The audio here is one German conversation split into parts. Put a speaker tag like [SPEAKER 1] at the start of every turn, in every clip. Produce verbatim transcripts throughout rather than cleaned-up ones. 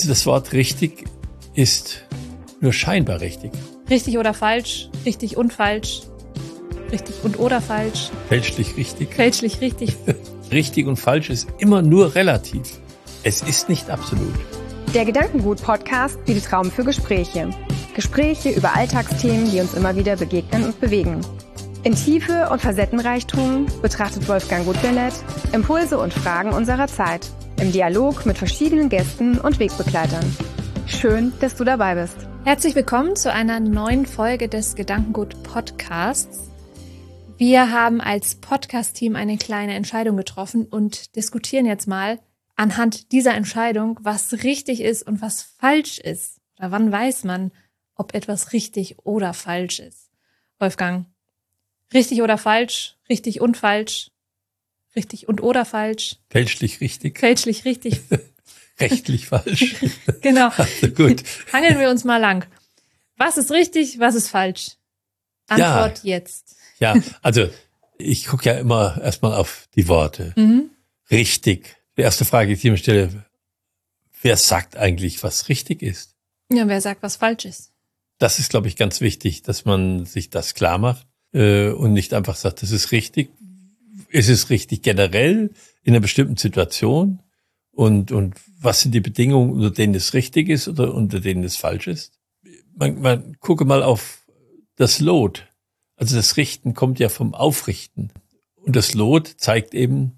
[SPEAKER 1] Das Wort richtig ist nur scheinbar richtig.
[SPEAKER 2] Richtig oder falsch, richtig und falsch, richtig und oder falsch.
[SPEAKER 1] Fälschlich richtig.
[SPEAKER 2] Fälschlich richtig.
[SPEAKER 1] Richtig und falsch ist immer nur relativ. Es ist nicht absolut.
[SPEAKER 3] Der Gedankengut-Podcast bietet Raum für Gespräche. Gespräche über Alltagsthemen, die uns immer wieder begegnen und bewegen. In Tiefe und Facettenreichtum betrachtet Wolfgang Gutbillett Impulse und Fragen unserer Zeit. Im Dialog mit verschiedenen Gästen und Wegbegleitern. Schön, dass du dabei bist.
[SPEAKER 2] Herzlich willkommen zu einer neuen Folge des Gedankengut-Podcasts. Wir haben als Podcast-Team eine kleine Entscheidung getroffen und diskutieren jetzt mal anhand dieser Entscheidung, was richtig ist und was falsch ist. Oder wann weiß man, ob etwas richtig oder falsch ist? Wolfgang, richtig oder falsch, richtig und falsch, richtig und oder falsch.
[SPEAKER 1] Fälschlich richtig.
[SPEAKER 2] Fälschlich richtig.
[SPEAKER 1] Rechtlich falsch.
[SPEAKER 2] Genau.
[SPEAKER 1] Also gut.
[SPEAKER 2] Hangeln wir uns mal lang. Was ist richtig, was ist falsch? Antwort
[SPEAKER 1] ja,
[SPEAKER 2] jetzt.
[SPEAKER 1] Ja, also ich gucke ja immer erstmal auf die Worte.
[SPEAKER 2] Mhm.
[SPEAKER 1] Richtig. Die erste Frage, die ich mir stelle, wer sagt eigentlich, was richtig ist?
[SPEAKER 2] Ja, wer sagt, was falsch ist?
[SPEAKER 1] Das ist, glaube ich, ganz wichtig, dass man sich das klar macht äh, und nicht einfach sagt, das ist richtig. Ist es richtig generell in einer bestimmten Situation? Und, und was sind die Bedingungen, unter denen es richtig ist oder unter denen es falsch ist? Man, man gucke mal auf das Lot. Also das Richten kommt ja vom Aufrichten. Und das Lot zeigt eben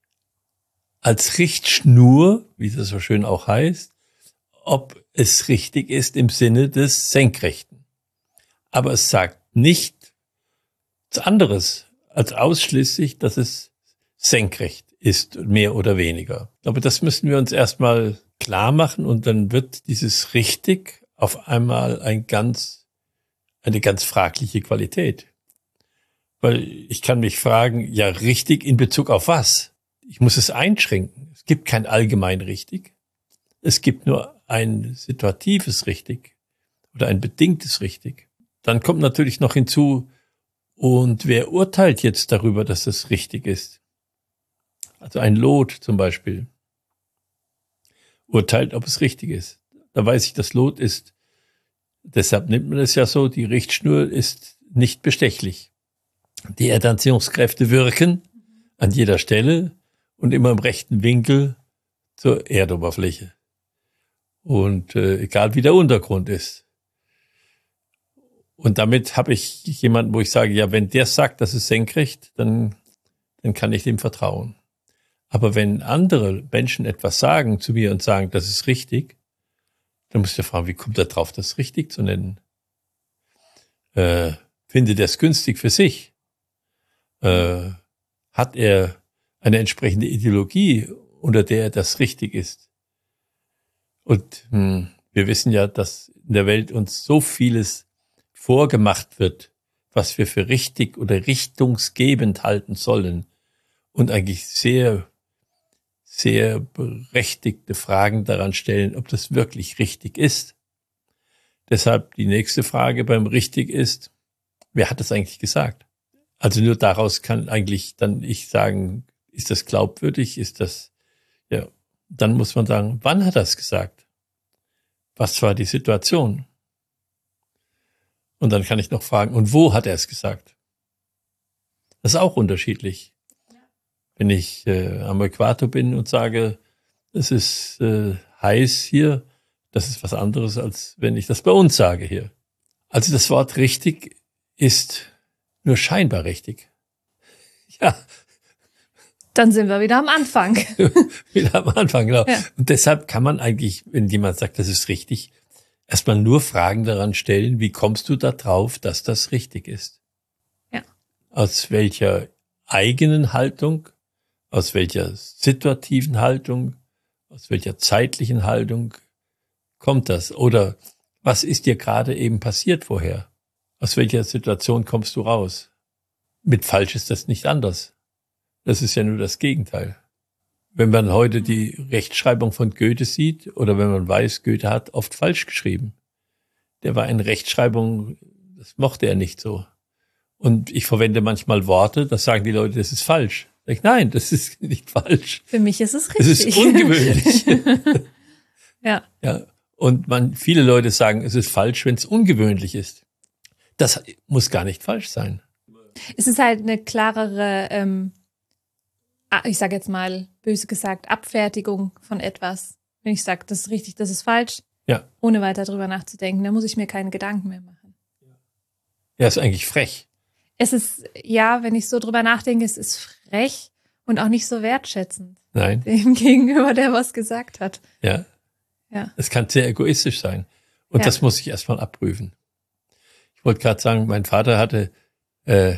[SPEAKER 1] als Richtschnur, wie das so schön auch heißt, ob es richtig ist im Sinne des Senkrechten. Aber es sagt nichts anderes als ausschließlich, dass es senkrecht ist, mehr oder weniger. Aber das müssen wir uns erstmal klar machen und dann wird dieses richtig auf einmal ein ganz, eine ganz fragliche Qualität. Weil ich kann mich fragen, ja, richtig in Bezug auf was? Ich muss es einschränken. Es gibt kein allgemein richtig. Es gibt nur ein situatives richtig oder ein bedingtes richtig. Dann kommt natürlich noch hinzu, und wer urteilt jetzt darüber, dass das richtig ist? Also ein Lot zum Beispiel urteilt, ob es richtig ist. Da weiß ich, das Lot ist, deshalb nimmt man es ja so, die Richtschnur ist nicht bestechlich. Die Erdanziehungskräfte wirken an jeder Stelle und immer im rechten Winkel zur Erdoberfläche. Und äh, egal wie der Untergrund ist. Und damit habe ich jemanden, wo ich sage, ja, wenn der sagt, das ist senkrecht, dann, dann kann ich dem vertrauen. Aber wenn andere Menschen etwas sagen zu mir und sagen, das ist richtig, dann muss ich ja fragen, wie kommt er drauf, das richtig zu nennen? Äh, findet er es günstig für sich? Äh, hat er eine entsprechende Ideologie, unter der das richtig ist? Und hm, wir wissen ja, dass in der Welt uns so vieles vorgemacht wird, was wir für richtig oder richtungsgebend halten sollen und eigentlich sehr, sehr berechtigte Fragen daran stellen, ob das wirklich richtig ist. Deshalb die nächste Frage beim richtig ist, wer hat das eigentlich gesagt? Also nur daraus kann eigentlich dann ich sagen, ist das glaubwürdig, ist das, ja, dann muss man sagen, wann hat er es gesagt? Was war die Situation? Und dann kann ich noch fragen, und wo hat er es gesagt? Das ist auch unterschiedlich. Wenn ich äh, am Äquator bin und sage, es ist äh, heiß hier, das ist was anderes, als wenn ich das bei uns sage hier. Also das Wort richtig ist nur scheinbar richtig. Ja.
[SPEAKER 2] Dann sind wir wieder am Anfang.
[SPEAKER 1] Wieder am Anfang, genau.
[SPEAKER 2] Ja.
[SPEAKER 1] Und deshalb kann man eigentlich, wenn jemand sagt, das ist richtig, erstmal nur Fragen daran stellen, wie kommst du da drauf, dass das richtig ist?
[SPEAKER 2] Ja.
[SPEAKER 1] Aus welcher eigenen Haltung, aus welcher situativen Haltung, aus welcher zeitlichen Haltung kommt das? Oder was ist dir gerade eben passiert vorher? Aus welcher Situation kommst du raus? Mit falsch ist das nicht anders. Das ist ja nur das Gegenteil. Wenn man heute die Rechtschreibung von Goethe sieht oder wenn man weiß, Goethe hat oft falsch geschrieben. Der war in Rechtschreibung, das mochte er nicht so. Und ich verwende manchmal Worte, da sagen die Leute, das ist falsch. Sag ich, nein, das ist nicht falsch.
[SPEAKER 2] Für mich ist es richtig.
[SPEAKER 1] Das ist ungewöhnlich.
[SPEAKER 2] Ja.
[SPEAKER 1] Ja. Und man, viele Leute sagen, es ist falsch, wenn es ungewöhnlich ist. Das muss gar nicht falsch sein.
[SPEAKER 2] Es ist halt eine klarere, ähm, ich sage jetzt mal, böse gesagt, Abfertigung von etwas. Wenn ich sage, das ist richtig, das ist falsch,
[SPEAKER 1] ja.
[SPEAKER 2] ohne weiter drüber nachzudenken, dann muss ich mir keine Gedanken mehr machen.
[SPEAKER 1] Ja, ist eigentlich frech.
[SPEAKER 2] Es ist, ja, wenn ich so drüber nachdenke, es ist frech und auch nicht so wertschätzend.
[SPEAKER 1] Nein.
[SPEAKER 2] Dem gegenüber, der was gesagt hat.
[SPEAKER 1] Ja.
[SPEAKER 2] Ja.
[SPEAKER 1] Es kann sehr egoistisch sein. Und
[SPEAKER 2] ja.
[SPEAKER 1] das muss ich erstmal abprüfen. Ich wollte gerade sagen, mein Vater hatte, äh,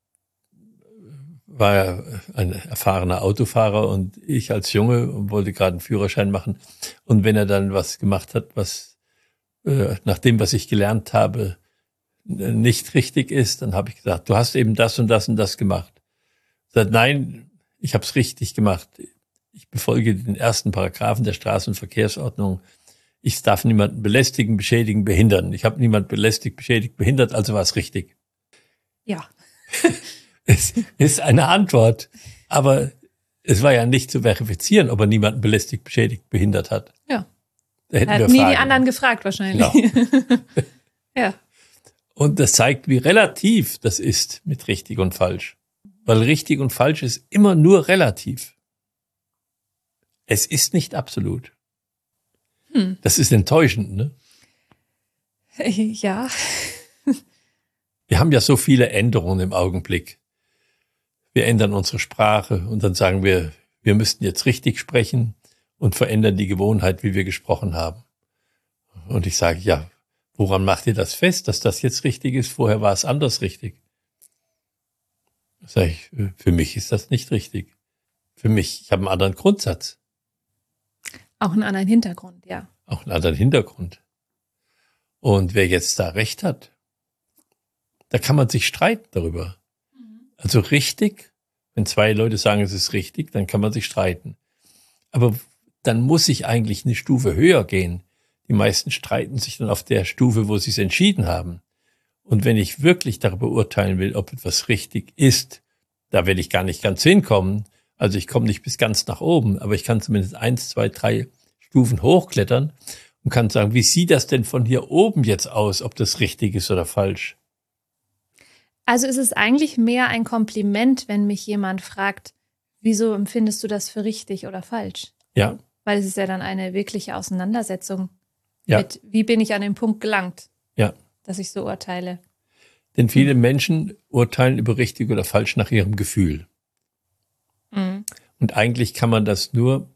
[SPEAKER 1] war ja ein erfahrener Autofahrer und ich als Junge und wollte gerade einen Führerschein machen. Und wenn er dann was gemacht hat, was äh, nach dem, was ich gelernt habe, nicht richtig ist, dann habe ich gesagt, du hast eben das und das und das gemacht. Er sagt, nein, ich habe es richtig gemacht. Ich befolge den ersten Paragraphen der Straßenverkehrsordnung. Ich darf niemanden belästigen, beschädigen, behindern. Ich habe niemanden belästigt, beschädigt, behindert, also war es richtig.
[SPEAKER 2] Ja.
[SPEAKER 1] Es ist eine Antwort, aber es war ja nicht zu verifizieren, ob er niemanden belästigt, beschädigt, behindert hat.
[SPEAKER 2] Ja.
[SPEAKER 1] Da hätten
[SPEAKER 2] er hat
[SPEAKER 1] wir
[SPEAKER 2] nie
[SPEAKER 1] Fragen.
[SPEAKER 2] Die anderen gefragt wahrscheinlich.
[SPEAKER 1] Genau.
[SPEAKER 2] Ja.
[SPEAKER 1] Und das zeigt, wie relativ das ist mit richtig und falsch. Weil richtig und falsch ist immer nur relativ. Es ist nicht absolut.
[SPEAKER 2] Hm.
[SPEAKER 1] Das ist enttäuschend, ne?
[SPEAKER 2] Ja.
[SPEAKER 1] Wir haben ja so viele Änderungen im Augenblick. Wir ändern unsere Sprache und dann sagen wir, wir müssten jetzt richtig sprechen und verändern die Gewohnheit, wie wir gesprochen haben. Und ich sage, ja, woran macht ihr das fest, dass das jetzt richtig ist? Vorher war es anders richtig. Sag ich, für mich ist das nicht richtig. Für mich, ich habe einen anderen Grundsatz.
[SPEAKER 2] Auch einen anderen Hintergrund, ja.
[SPEAKER 1] Auch einen anderen Hintergrund. Und wer jetzt da recht hat, da kann man sich streiten darüber. Mhm. Also richtig, wenn zwei Leute sagen, es ist richtig, dann kann man sich streiten. Aber dann muss ich eigentlich eine Stufe höher gehen. Die meisten streiten sich dann auf der Stufe, wo sie es entschieden haben. Und wenn ich wirklich darüber urteilen will, ob etwas richtig ist, da werde ich gar nicht ganz hinkommen. Also ich komme nicht bis ganz nach oben, aber ich kann zumindest eins, zwei, drei Stufen hochklettern und kann sagen, wie sieht das denn von hier oben jetzt aus, ob das richtig ist oder falsch?
[SPEAKER 2] Also ist es eigentlich mehr ein Kompliment, wenn mich jemand fragt, wieso empfindest du das für richtig oder falsch?
[SPEAKER 1] Ja.
[SPEAKER 2] Weil es ist ja dann eine wirkliche Auseinandersetzung
[SPEAKER 1] ja.
[SPEAKER 2] mit, wie bin ich an den Punkt gelangt,
[SPEAKER 1] ja.
[SPEAKER 2] dass ich so urteile.
[SPEAKER 1] Denn viele mhm. Menschen urteilen über richtig oder falsch nach ihrem Gefühl.
[SPEAKER 2] Mhm.
[SPEAKER 1] Und eigentlich kann man das nur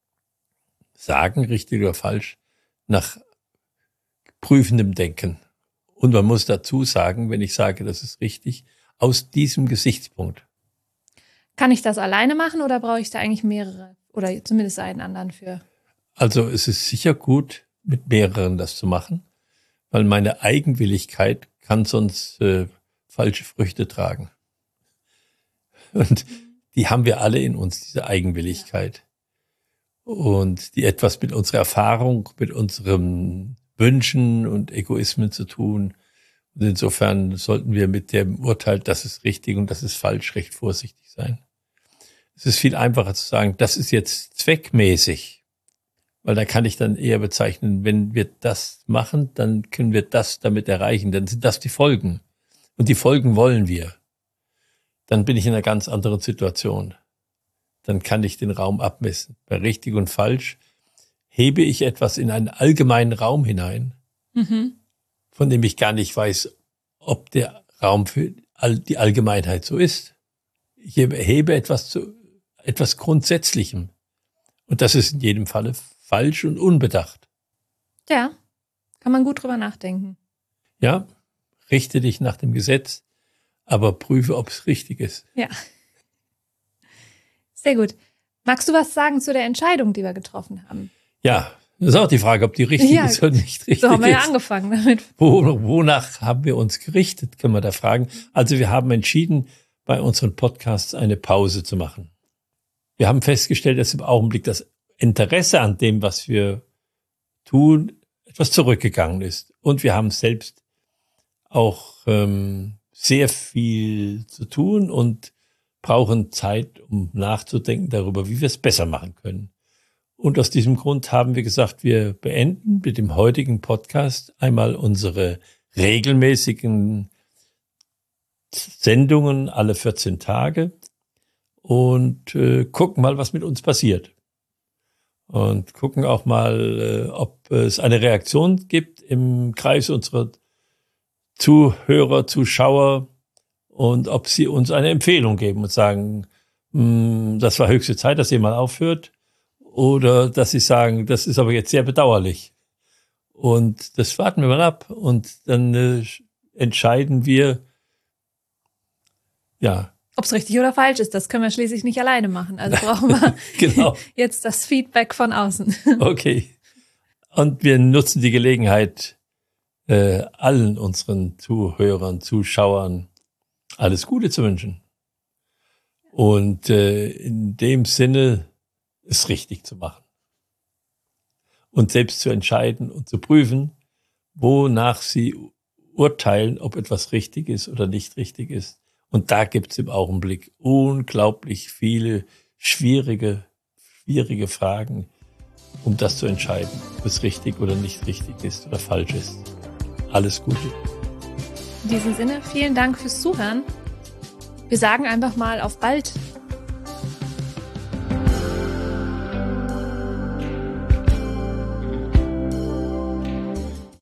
[SPEAKER 1] sagen, richtig oder falsch, nach prüfendem Denken. Und man muss dazu sagen, wenn ich sage, das ist richtig, aus diesem Gesichtspunkt.
[SPEAKER 2] Kann ich das alleine machen oder brauche ich da eigentlich mehrere oder zumindest einen anderen für?
[SPEAKER 1] Also es ist sicher gut, mit mehreren das zu machen, weil meine Eigenwilligkeit kann sonst äh, falsche Früchte tragen. Und die haben wir alle in uns, diese Eigenwilligkeit. Und die etwas mit unserer Erfahrung, mit unseren Wünschen und Egoismen zu tun. Und insofern sollten wir mit dem Urteil, das ist richtig und das ist falsch, recht vorsichtig sein. Es ist viel einfacher zu sagen, das ist jetzt zweckmäßig. Weil da kann ich dann eher bezeichnen, wenn wir das machen, dann können wir das damit erreichen. Dann sind das die Folgen. Und die Folgen wollen wir. Dann bin ich in einer ganz anderen Situation. Dann kann ich den Raum abmessen. Bei richtig und falsch hebe ich etwas in einen allgemeinen Raum hinein, mhm. von dem ich gar nicht weiß, ob der Raum für all die Allgemeinheit so ist. Ich hebe etwas zu etwas Grundsätzlichem. Und das ist in jedem Falle falsch und unbedacht.
[SPEAKER 2] Ja, kann man gut drüber nachdenken.
[SPEAKER 1] Ja, richte dich nach dem Gesetz, aber prüfe, ob es richtig ist.
[SPEAKER 2] Ja. Sehr gut. Magst du was sagen zu der Entscheidung, die wir getroffen haben?
[SPEAKER 1] Ja, das ist auch die Frage, ob die richtig
[SPEAKER 2] ja,
[SPEAKER 1] ist oder nicht richtig ist.
[SPEAKER 2] So haben wir
[SPEAKER 1] ist.
[SPEAKER 2] ja angefangen damit.
[SPEAKER 1] Wo, wonach haben wir uns gerichtet, können wir da fragen. Also wir haben entschieden, bei unseren Podcasts eine Pause zu machen. Wir haben festgestellt, dass im Augenblick das Interesse an dem, was wir tun, etwas zurückgegangen ist. Und wir haben selbst auch ähm, sehr viel zu tun und brauchen Zeit, um nachzudenken darüber, wie wir es besser machen können. Und aus diesem Grund haben wir gesagt, wir beenden mit dem heutigen Podcast einmal unsere regelmäßigen Sendungen alle vierzehn Tage und äh, gucken mal, was mit uns passiert. Und gucken auch mal, äh, ob es eine Reaktion gibt im Kreis unserer Zuhörer, Zuschauer und ob sie uns eine Empfehlung geben und sagen, das war höchste Zeit, dass ihr mal aufhört, oder dass sie sagen, das ist aber jetzt sehr bedauerlich. Und das warten wir mal ab und dann äh, entscheiden wir, ja.
[SPEAKER 2] Ob es richtig oder falsch ist, das können wir schließlich nicht alleine machen. Also brauchen wir
[SPEAKER 1] genau.
[SPEAKER 2] jetzt das Feedback von außen.
[SPEAKER 1] Okay. Und wir nutzen die Gelegenheit, äh, allen unseren Zuhörern, Zuschauern alles Gute zu wünschen. Und äh, in dem Sinne, es richtig zu machen. Und selbst zu entscheiden und zu prüfen, wonach sie urteilen, ob etwas richtig ist oder nicht richtig ist. Und da gibt es im Augenblick unglaublich viele schwierige, schwierige Fragen, um das zu entscheiden, ob es richtig oder nicht richtig ist oder falsch ist. Alles Gute.
[SPEAKER 2] In diesem Sinne, vielen Dank fürs Zuhören. Wir sagen einfach mal auf bald.